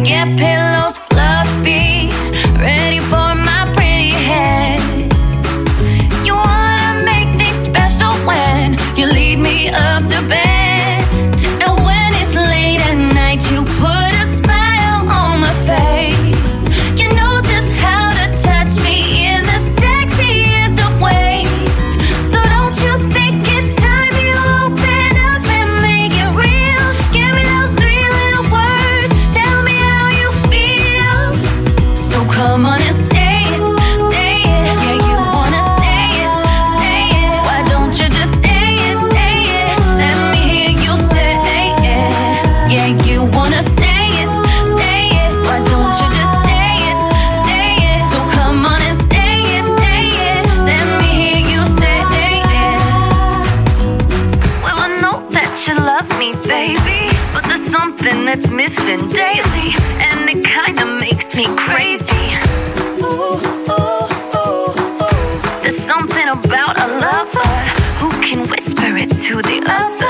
get pillows fluffy, ready for my pretty head. You wanna make things special when you lead me up to bed. And when it's late at night, you put a smile on my face. You know just how to touch me in the sexiest of ways. So don't you think it's time you open up and make it real? Give me those 3 little words, tell me how you feel. So come on and say it, say it. Yeah, you wanna say it, say it. Why don't you just say it, say it? Let me hear you say it. Yeah, you wanna say it, say it. Why don't you just say it, say it? So come on and say it, say it. Let me hear you say it. Well, I know that you love me, baby, but there's something that's missing daily, and it kinda makes me crazy. Ooh, ooh, ooh, ooh. There's something about a lover who can whisper it to the other.